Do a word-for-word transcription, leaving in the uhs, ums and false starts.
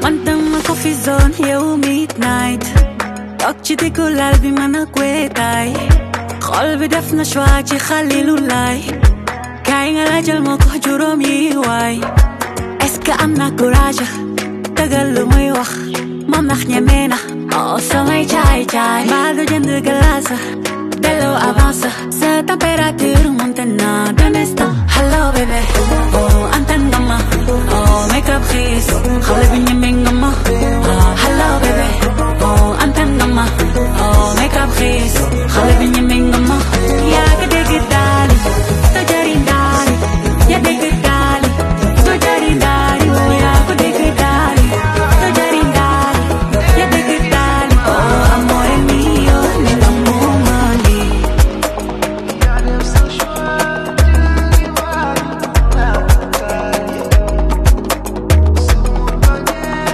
dama coffee zone yow midnight toog ci diggu lal bi mën a wéetaay xol bi def na choix ci Xalilu Laay kaay nga laajal ma ko juróom yi waay est-ce que am na courage dëggal lu muy wax moom ndax ñeme na oh samay caay caay mbaa du jënd glace delloo avance sa température